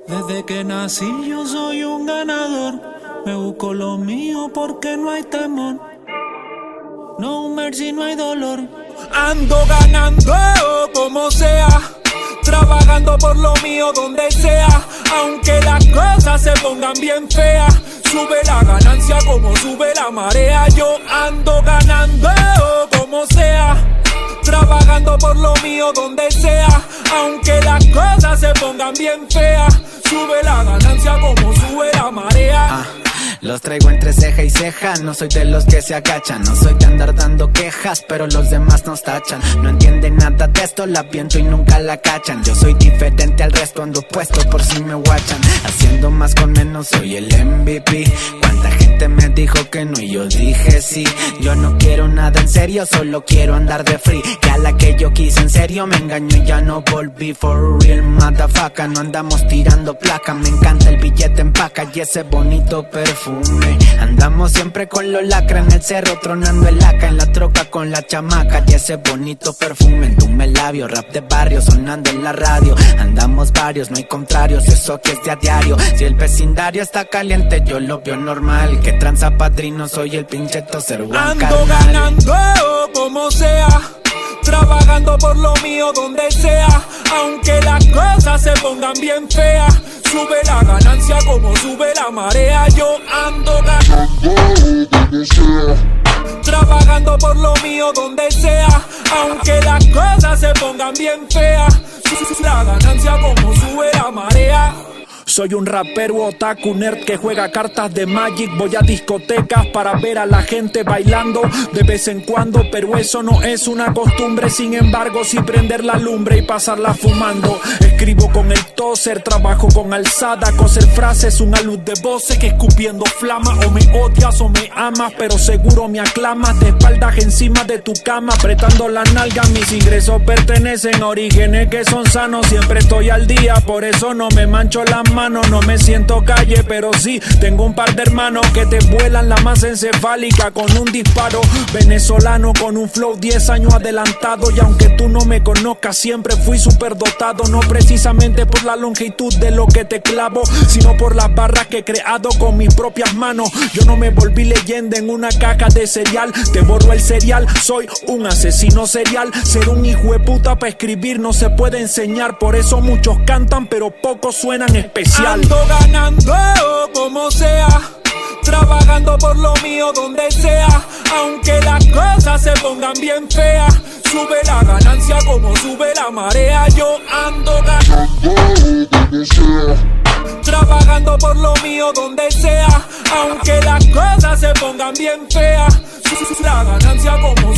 Desde que nací yo soy un ganador. Me busco lo mío porque no hay temor. No mercy, no hay dolor. Ando ganando como sea, trabajando por lo mío donde sea. Aunque las cosas se pongan bien feas, sube la ganancia como sube la marea. Yo ando ganando como sea, trabajando por lo mío donde sea. Aunque las cosas se pongan bien feas, sube la ganancia como sube la marea. Los traigo entre ceja y ceja, no soy de los que se agachan. No soy de andar dando quejas, pero los demás nos tachan. No entienden nada de esto, la viento y nunca la cachan. Yo soy diferente al resto, ando puesto por si me guachan. Haciendo más con menos, soy el MVP. Cuánta gente me dijo que no y yo dije sí. Yo no quiero nada en serio, solo quiero andar de free. Que a la que yo quise en serio me engañó y ya no volví. For real motherfucker, no andamos tirando placa. Me encanta el billete en paca y ese bonito perfume. Andamos siempre con los lacras en el cerro, tronando el laca en la troca con la chamaca y ese bonito perfume en tu labio. Rap de barrio sonando en la radio. Andamos varios, no hay contrarios, eso que es de a diario. Si el vecindario está caliente yo lo veo normal. Que tranza padrino, soy el pinche toser one. Ando ganando como sea, trabajando por lo mío donde sea. Aunque las cosas se pongan bien feas, sube la ganancia como sube la marea. Yo ando ganando como sea, trabajando por lo mío donde sea. Aunque las cosas se pongan bien feas, sube la ganancia como sube la marea. Soy un rapero otaku nerd que juega cartas de Magic. Voy a discotecas para ver a la gente bailando de vez en cuando, pero eso no es una costumbre. Sin embargo, sí prender la lumbre y pasarla fumando. Escribo con el toser, trabajo con alzada, coser frases, una luz de voces que escupiendo flama. O me odias o me amas, pero seguro me aclamas. De espaldas encima de tu cama, apretando la nalga. Mis ingresos pertenecen a orígenes que son sanos. Siempre estoy al día, por eso no me mancho las manos. No me siento calle, pero sí tengo un par de hermanos que te vuelan la masa encefálica con un disparo. Venezolano con un flow 10 años adelantado. Y aunque tú no me conozcas, siempre fui superdotado. No precisamente por la longitud de lo que te clavo, sino por las barras que he creado con mis propias manos. Yo no me volví leyenda en una caja de cereal. Te borro el cereal, soy un asesino serial. Ser un hijo de puta para escribir no se puede enseñar. Por eso muchos cantan, pero pocos suenan especial. Ando ganando como sea, trabajando por lo mío donde sea. Aunque las cosas se pongan bien feas, sube la ganancia como sube la marea. Yo ando ganando como sea, trabajando por lo mío donde sea. Aunque las cosas se pongan bien feas, sube la ganancia como